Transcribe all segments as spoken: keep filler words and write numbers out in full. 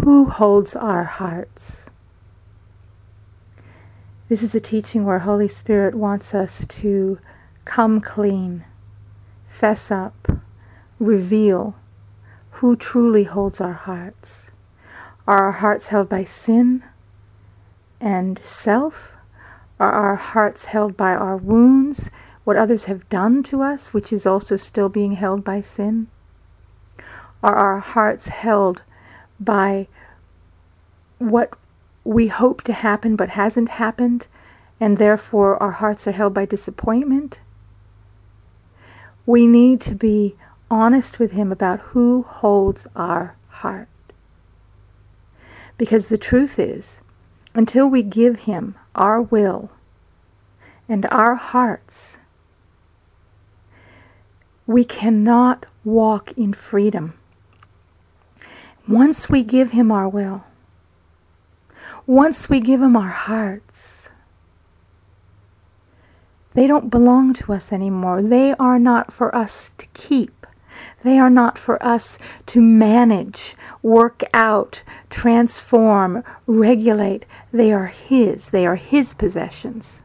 Who holds our hearts? This is a teaching where Holy Spirit wants us to come clean, fess up, reveal who truly holds our hearts. Are our hearts held by sin and self? Are our hearts held by our wounds, what others have done to us, which is also still being held by sin? Are our hearts held by what we hope to happen but hasn't happened, and therefore our hearts are held by disappointment? We need to be honest with Him about who holds our heart. Because the truth is, until we give Him our will and our hearts, we cannot walk in freedom. Once we give Him our will, once we give Him our hearts, they don't belong to us anymore. They are not for us to keep. They are not for us to manage, work out, transform, regulate. They are His. They are His possessions.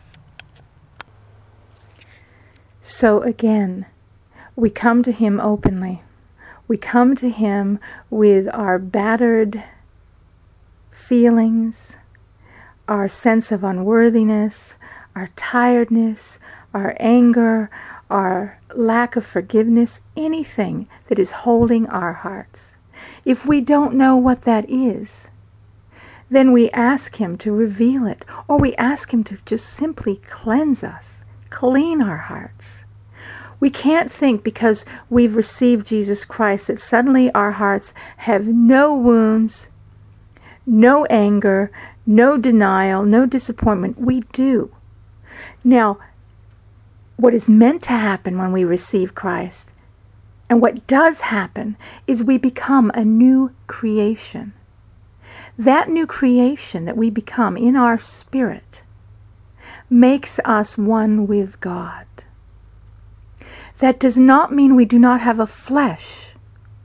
So again, we come to Him openly. We come to Him with our battered feelings, our sense of unworthiness, our tiredness, our anger, our lack of forgiveness, anything that is holding our hearts. If we don't know what that is, then we ask Him to reveal it, or we ask Him to just simply cleanse us, clean our hearts. We can't think because we've received Jesus Christ that suddenly our hearts have no wounds, no anger, no denial, no disappointment. We do. Now, what is meant to happen when we receive Christ, and what does happen, is we become a new creation. That new creation that we become in our spirit makes us one with God. That does not mean we do not have a flesh.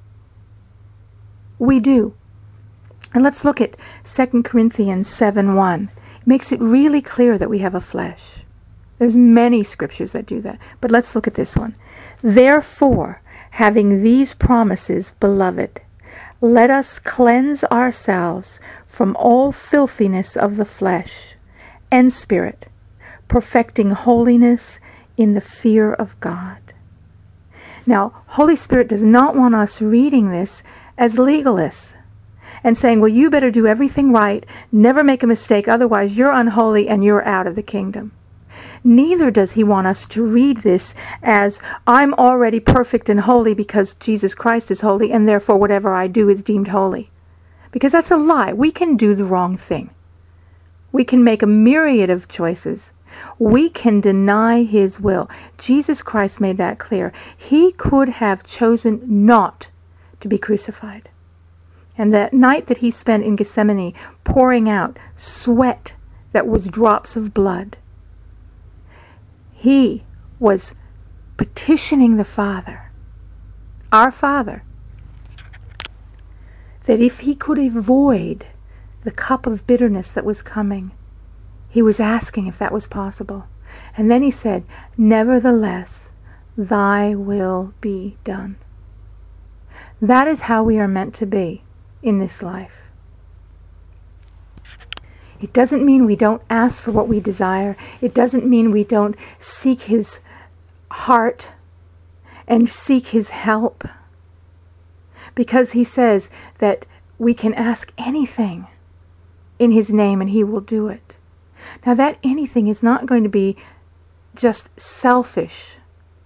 We do. And let's look at Second Corinthians seven one. It makes it really clear that we have a flesh. There's many scriptures that do that. But let's look at this one. Therefore, having these promises, beloved, let us cleanse ourselves from all filthiness of the flesh and spirit, perfecting holiness in the fear of God. Now, Holy Spirit does not want us reading this as legalists and saying, well, you better do everything right, never make a mistake, otherwise you're unholy and you're out of the kingdom. Neither does He want us to read this as, I'm already perfect and holy because Jesus Christ is holy, and therefore whatever I do is deemed holy. Because that's a lie. We can do the wrong thing. We can make a myriad of choices. We can deny His will. Jesus Christ made that clear. He could have chosen not to be crucified. And that night that He spent in Gethsemane pouring out sweat that was drops of blood, He was petitioning the Father, our Father, that if He could avoid the cup of bitterness that was coming, He was asking if that was possible. And then He said, nevertheless, thy will be done. That is how we are meant to be in this life. It doesn't mean we don't ask for what we desire. It doesn't mean we don't seek His heart and seek His help. Because He says that we can ask anything in His name and He will do it. Now that anything is not going to be just selfish,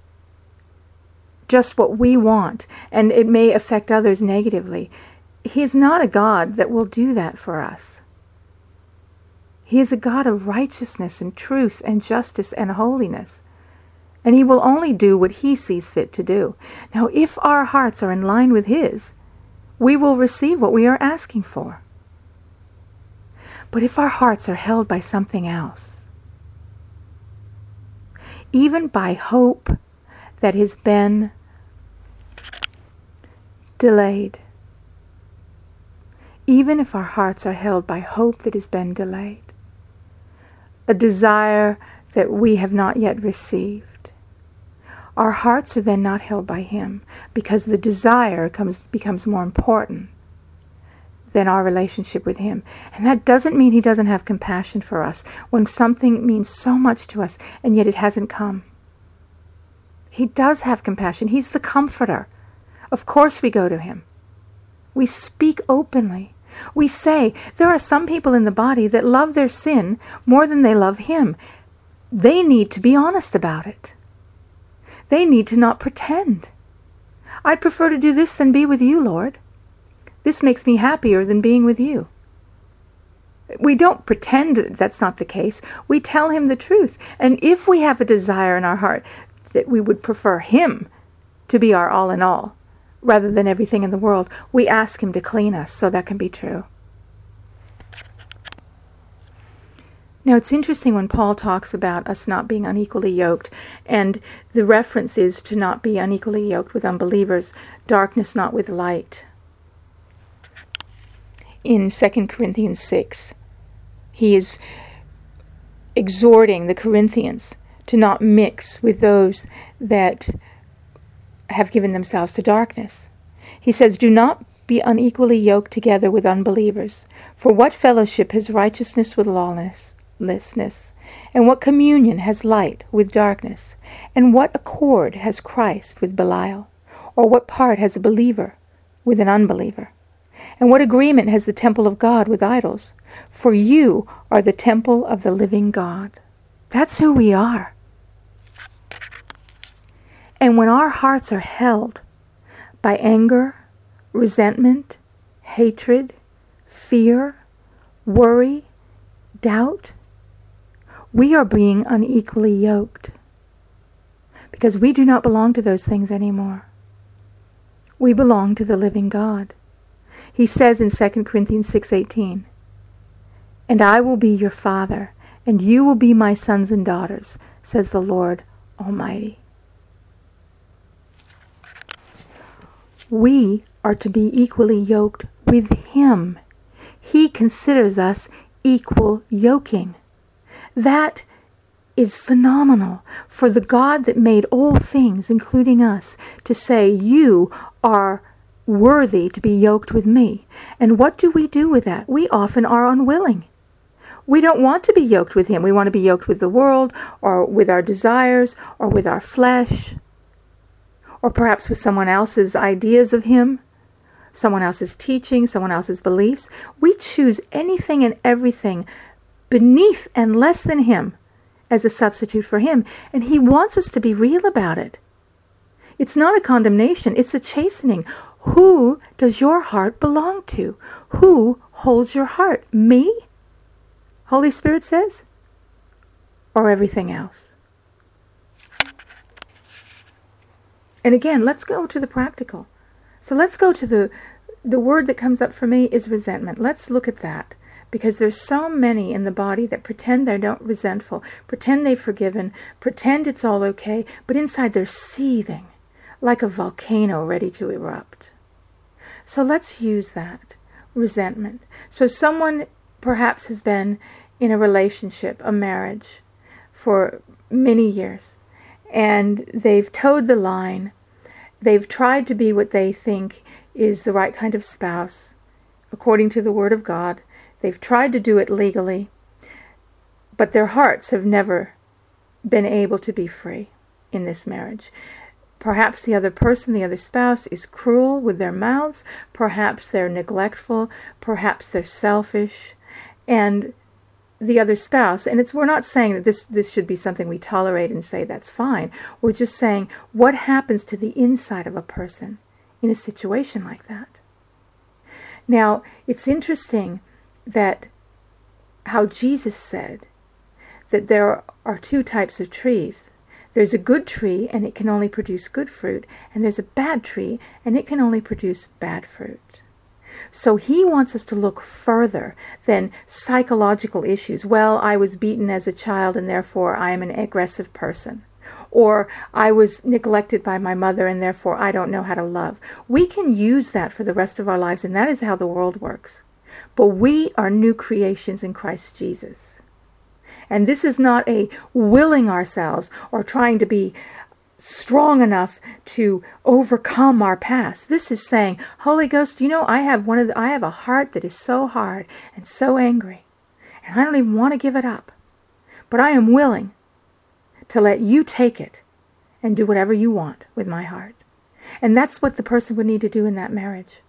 just what we want, and it may affect others negatively. He is not a God that will do that for us. He is a God of righteousness and truth and justice and holiness. And He will only do what He sees fit to do. Now, if our hearts are in line with His, we will receive what we are asking for. But if our hearts are held by something else, even by hope that has been delayed, even if our hearts are held by hope that has been delayed, a desire that we have not yet received, our hearts are then not held by Him, because the desire comes, becomes more important than our relationship with Him. And that doesn't mean He doesn't have compassion for us when something means so much to us and yet it hasn't come. He does have compassion. He's the comforter. Of course we go to Him. We speak openly. We say, there are some people in the body that love their sin more than they love Him. They need to be honest about it. They need to not pretend. I'd prefer to do this than be with you, Lord. This makes me happier than being with you. We don't pretend that that's not the case. We tell Him the truth. And if we have a desire in our heart that we would prefer Him to be our all in all, rather than everything in the world, we ask Him to clean us so that can be true. Now, it's interesting when Paul talks about us not being unequally yoked, and the reference is to not be unequally yoked with unbelievers, darkness not with light. In Second Corinthians six, he is exhorting the Corinthians to not mix with those that have given themselves to darkness. He says, do not be unequally yoked together with unbelievers. For what fellowship has righteousness with lawlessness? And what communion has light with darkness? And what accord has Christ with Belial? Or what part has a believer with an unbeliever? And what agreement has the temple of God with idols? For you are the temple of the living God. That's who we are. And when our hearts are held by anger, resentment, hatred, fear, worry, doubt, we are being unequally yoked, because we do not belong to those things anymore. We belong to the living God. He says in Second Corinthians six eighteen, and I will be your father, and you will be my sons and daughters, says the Lord Almighty. We are to be equally yoked with Him. He considers us equal yoking. That is phenomenal for the God that made all things, including us, to say, you are worthy to be yoked with me. And what do we do with that? We often are unwilling. We don't want to be yoked with Him. We want to be yoked with the world, or with our desires, or with our flesh, or perhaps with someone else's ideas of Him, someone else's teaching, someone else's beliefs. We choose anything and everything beneath and less than Him as a substitute for Him. And He wants us to be real about it. It's not a condemnation, it's a chastening. Who does your heart belong to? Who holds your heart? Me? Holy Spirit says? Or everything else? And again, let's go to the practical. So let's go to the, the word that comes up for me is resentment. Let's look at that. Because there's so many in the body that pretend they're not resentful, pretend they've forgiven, pretend it's all okay, but inside they're seething like a volcano ready to erupt. So let's use that, resentment. So someone perhaps has been in a relationship, a marriage, for many years, and they've towed the line. They've tried to be what they think is the right kind of spouse, according to the Word of God. They've tried to do it legally, but their hearts have never been able to be free in this marriage. Perhaps the other person, the other spouse, is cruel with their mouths. Perhaps they're neglectful. Perhaps they're selfish. And the other spouse, and it's we're not saying that this, this should be something we tolerate and say that's fine. We're just saying what happens to the inside of a person in a situation like that. Now, it's interesting that how Jesus said that there are two types of trees. There's a good tree, and it can only produce good fruit, and there's a bad tree, and it can only produce bad fruit. So He wants us to look further than psychological issues. Well, I was beaten as a child, and therefore I am an aggressive person. Or I was neglected by my mother, and therefore I don't know how to love. We can use that for the rest of our lives, and that is how the world works. But we are new creations in Christ Jesus. And this is not a willing ourselves or trying to be strong enough to overcome our past. This is saying, Holy Ghost, you know, I have one of the, I have a heart that is so hard and so angry, and I don't even want to give it up. But I am willing to let you take it and do whatever you want with my heart. And that's what the person would need to do in that marriage.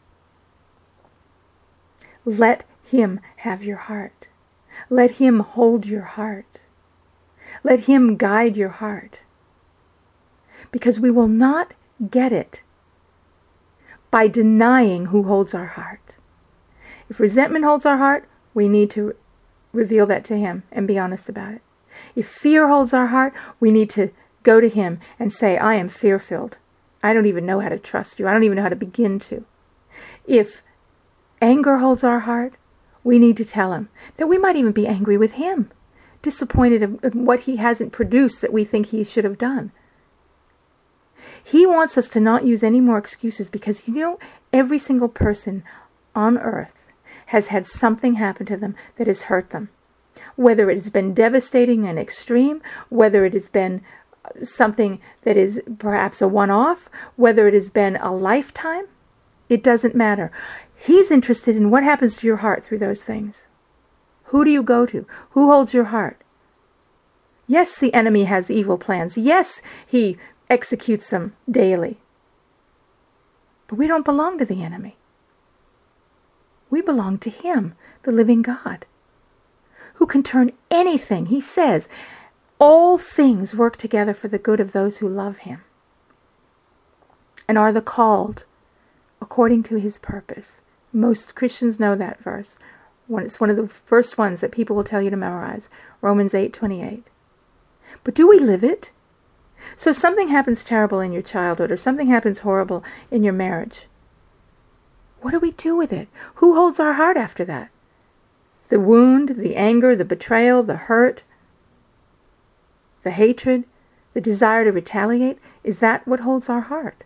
Let him have your heart. Let him hold your heart. Let him guide your heart. Because we will not get it by denying who holds our heart. If resentment holds our heart, we need to reveal that to him and be honest about it. If fear holds our heart, we need to go to him and say, I am fear-filled. I don't even know how to trust you. I don't even know how to begin to. If anger holds our heart, we need to tell him that we might even be angry with him, disappointed in what he hasn't produced that we think he should have done. He wants us to not use any more excuses because, you know, every single person on earth has had something happen to them that has hurt them. Whether it has been devastating and extreme, whether it has been something that is perhaps a one-off, whether it has been a lifetime, it doesn't matter. He's interested in what happens to your heart through those things. Who do you go to? Who holds your heart? Yes, the enemy has evil plans. Yes, he executes them daily. But we don't belong to the enemy. We belong to him, the living God, who can turn anything. He says, all things work together for the good of those who love him and are the called according to his purpose. Most Christians know that verse. It's one of the first ones that people will tell you to memorize, Romans eight twenty-eight. But do we live it? So if something happens terrible in your childhood or something happens horrible in your marriage, what do we do with it? Who holds our heart after that? The wound, the anger, the betrayal, the hurt, the hatred, the desire to retaliate, is that what holds our heart?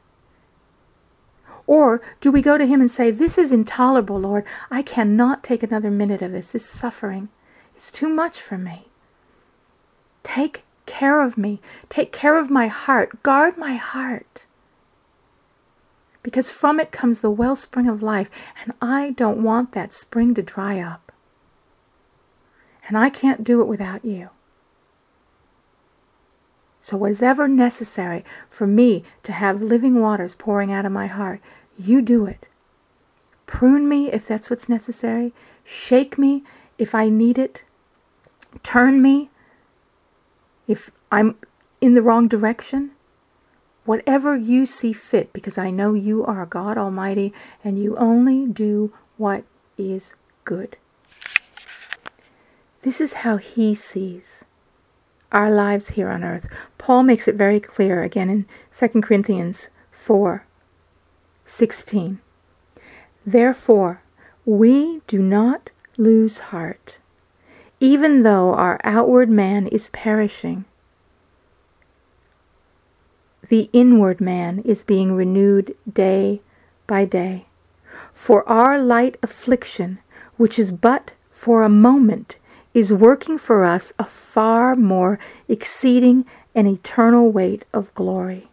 Or do we go to him and say, this is intolerable, Lord. I cannot take another minute of this. This suffering is too much for me. Take care of me. Take care of my heart. Guard my heart. Because from it comes the wellspring of life, and I don't want that spring to dry up. And I can't do it without you. So whatever necessary for me to have living waters pouring out of my heart, you do it. Prune me if that's what's necessary. Shake me if I need it. Turn me if I'm in the wrong direction. Whatever you see fit, because I know you are God Almighty and you only do what is good. This is how he sees our lives here on earth. Paul makes it very clear again in Second Corinthians four sixteen. Therefore, we do not lose heart, even though our outward man is perishing. The inward man is being renewed day by day. For our light affliction, which is but for a moment, is working for us a far more exceeding and eternal weight of glory.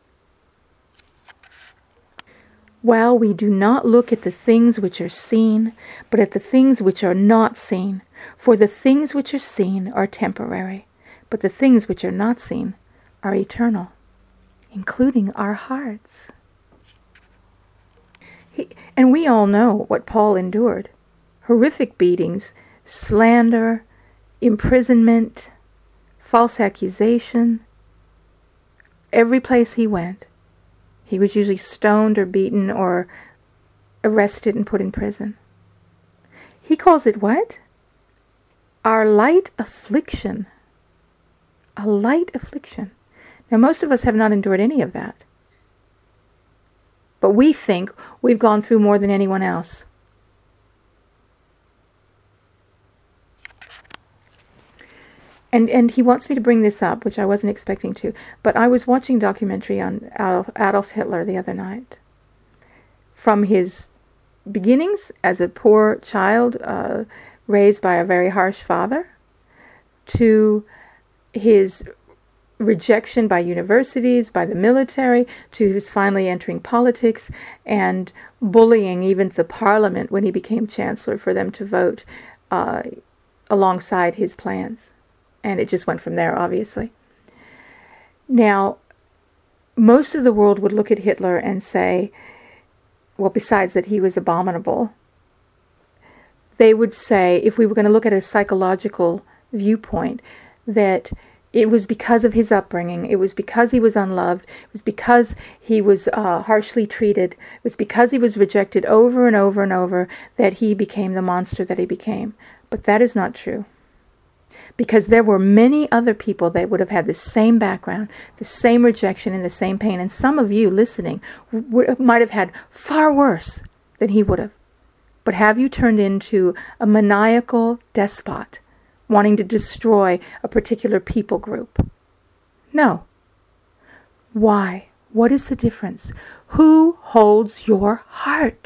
While we do not look at the things which are seen, but at the things which are not seen, for the things which are seen are temporary, but the things which are not seen are eternal, including our hearts. He, and we all know what Paul endured. Horrific beatings, slander, imprisonment, false accusation. Every place he went, he was usually stoned or beaten or arrested and put in prison. He calls it what? Our light affliction. A light affliction. Now, most of us have not endured any of that. But we think we've gone through more than anyone else. And and he wants me to bring this up, which I wasn't expecting to. But I was watching a documentary on Adolf, Adolf Hitler the other night from his beginnings as a poor child uh, raised by a very harsh father, to his rejection by universities, by the military, to his finally entering politics and bullying even the parliament when he became chancellor for them to vote uh, alongside his plans. And it just went from there, obviously. Now, most of the world would look at Hitler and say, well, besides that he was abominable, they would say, if we were going to look at a psychological viewpoint, that it was because of his upbringing, it was because he was unloved, it was because he was uh, harshly treated, it was because he was rejected over and over and over that he became the monster that he became. But that is not true. Because there were many other people that would have had the same background, the same rejection and the same pain. And some of you listening w- might have had far worse than he would have. But have you turned into a maniacal despot, wanting to destroy a particular people group? No. Why? What is the difference? Who holds your heart?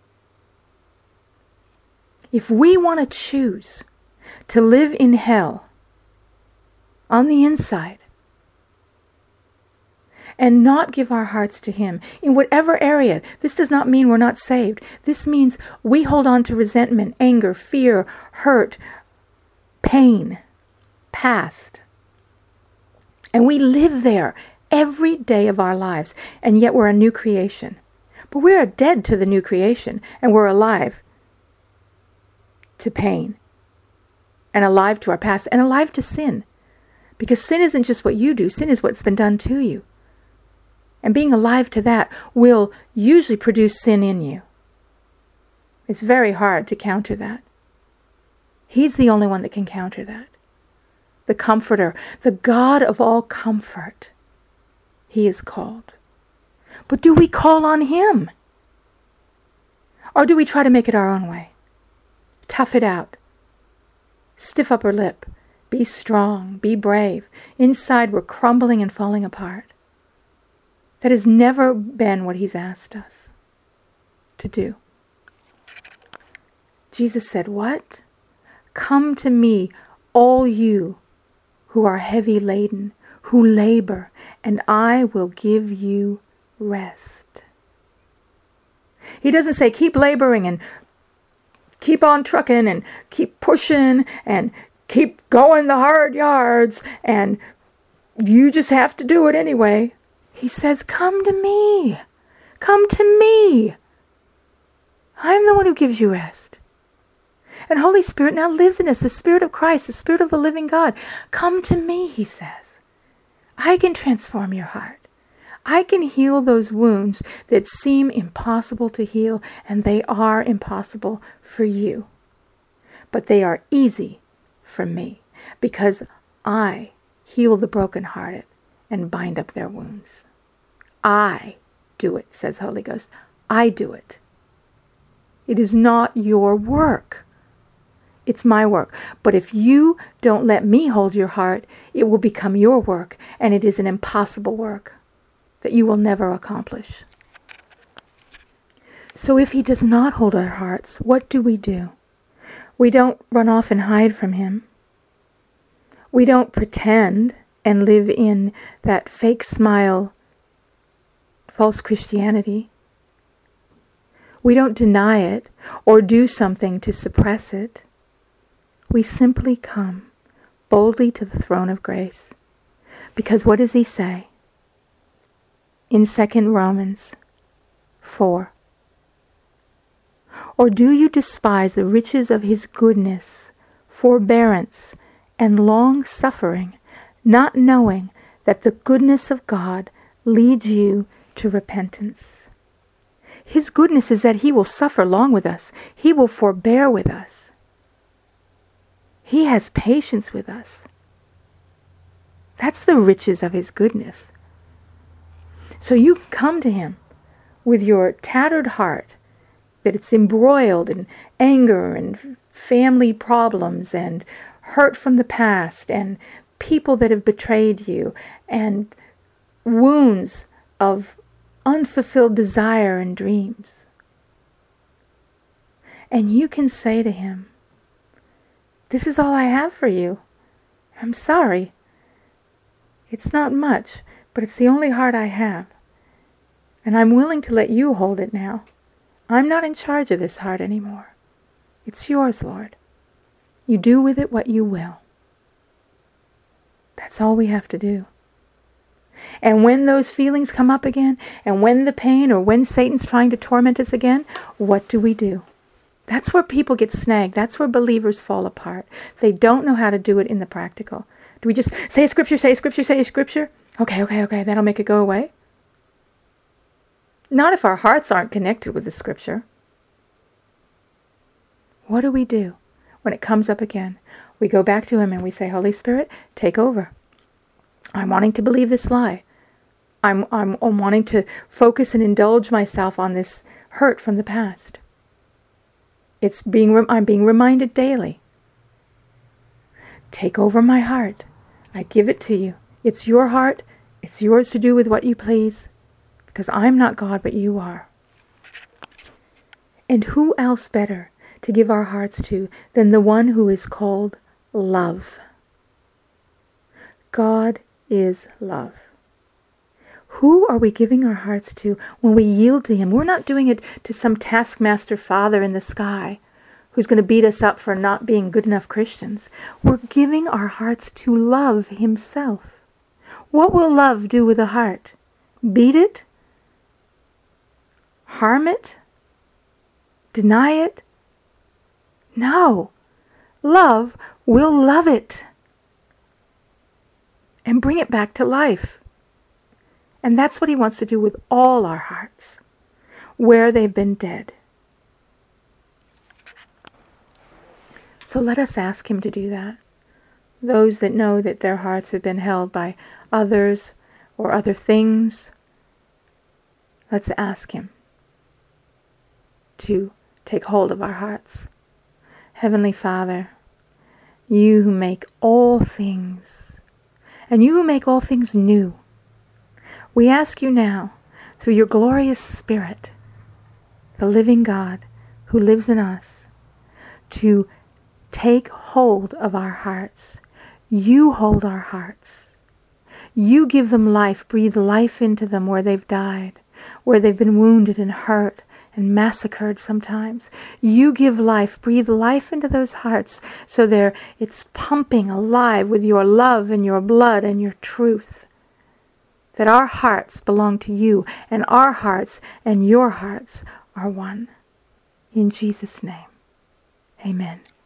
If we want to choose to live in hell on the inside and not give our hearts to Him in whatever area, this does not mean we're not saved. This means we hold on to resentment, anger, fear, hurt, pain, past. And we live there every day of our lives, and yet we're a new creation. But we are dead to the new creation, and we're alive to pain, and alive to our past, and alive to sin. Because sin isn't just what you do, sin is what's been done to you. And being alive to that will usually produce sin in you. It's very hard to counter that. He's the only one that can counter that. The Comforter, the God of all comfort, He is called. But do we call on Him? Or do we try to make it our own way? Tough it out. Stiff upper lip. Be strong. Be brave. Inside we're crumbling and falling apart. That has never been what He's asked us to do. Jesus said, what? Come to me, all you who are heavy laden, who labor, and I will give you rest. He doesn't say keep laboring and keep on trucking and keep pushing and keep going the hard yards and you just have to do it anyway. He says, come to me. Come to me. I'm the one who gives you rest. And Holy Spirit now lives in us, the Spirit of Christ, the Spirit of the living God. Come to me, He says. I can transform your heart. I can heal those wounds that seem impossible to heal, and they are impossible for you. But they are easy for me, because I heal the brokenhearted and bind up their wounds. I do it, says Holy Ghost. I do it. It is not your work. It's my work. But if you don't let me hold your heart, it will become your work, and it is an impossible work that you will never accomplish. So if He does not hold our hearts, what do we do? We don't run off and hide from Him. We don't pretend and live in that fake smile, false Christianity. We don't deny it or do something to suppress it. We simply come boldly to the throne of grace. Because what does He say? In Second Romans four. Or do you despise the riches of His goodness, forbearance, and long-suffering, not knowing that the goodness of God leads you to repentance? His goodness is that He will suffer long with us. He will forbear with us. He has patience with us. That's the riches of His goodness. So you come to Him with your tattered heart, that it's embroiled in anger and family problems and hurt from the past and people that have betrayed you and wounds of unfulfilled desire and dreams. And you can say to him, this is all I have for you. I'm sorry. It's not much, but it's the only heart I have. And I'm willing to let you hold it now. I'm not in charge of this heart anymore. It's yours, Lord. You do with it what you will. That's all we have to do. And when those feelings come up again, and when the pain or when Satan's trying to torment us again, what do we do? That's where people get snagged. That's where believers fall apart. They don't know how to do it in the practical. Do we just say a scripture, say a scripture, say a scripture? Okay, okay, okay, that'll make it go away. Not if our hearts aren't connected with the scripture. What do we do when it comes up again? We go back to him and we say, Holy Spirit, take over. I'm wanting to believe this lie. I'm, I'm, I'm wanting to focus and indulge myself on this hurt from the past. It's being, I'm being reminded daily. Take over my heart. I give it to you. It's your heart. It's yours to do with what you please. Because I'm not God, but you are. And who else better to give our hearts to than the one who is called love? God is love. Who are we giving our hearts to when we yield to him? We're not doing it to some taskmaster father in the sky who's going to beat us up for not being good enough Christians. We're giving our hearts to love himself. What will love do with a heart? Beat it? Harm it? Deny it? No. Love will love it and bring it back to life. And that's what he wants to do with all our hearts, where they've been dead. So let us ask him to do that. Those that know that their hearts have been held by others or other things, let's ask him to take hold of our hearts. Heavenly Father, you who make all things, and you who make all things new, we ask you now, through your glorious Spirit, the living God who lives in us, to take hold of our hearts. You hold our hearts. You give them life, breathe life into them where they've died, where they've been wounded and hurt and massacred sometimes. You give life, breathe life into those hearts so they're, it's pumping alive with your love and your blood and your truth. That our hearts belong to you, and our hearts and your hearts are one. In Jesus' name, amen.